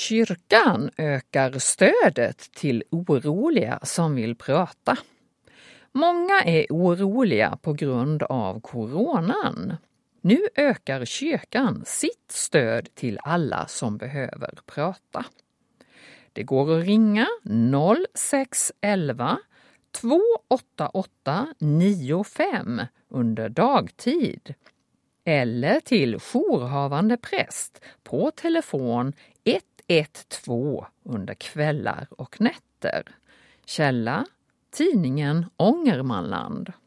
Kyrkan ökar stödet till oroliga som vill prata. Många är oroliga på grund av coronan. Nu ökar kyrkan sitt stöd till alla som behöver prata. Det går att ringa 0611 288 95 under dagtid eller till jourhavande präst på telefon 112 under kvällar och nätter. Källa: tidningen Ångermanland.